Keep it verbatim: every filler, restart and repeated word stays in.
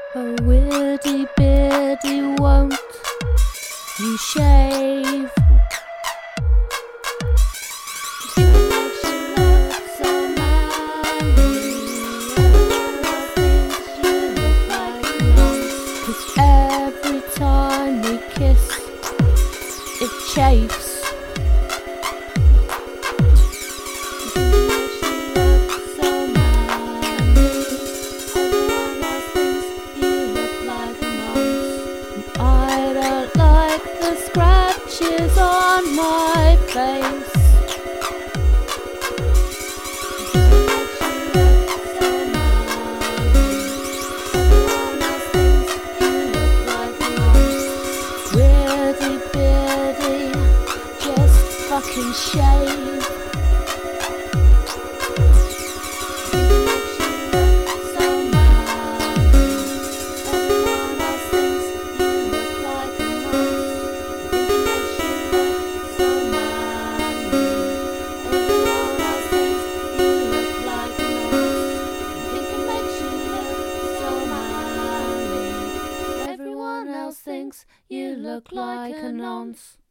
Oh, weirdy beardy, won't you shave? It makes you look so manly. Everyone thinks you look like a nonce. 'Cause every time we kiss, it chafes. I don't like the scratches on my face. Weirdy beardy, just fucking shave. Thinks you look like a nonce.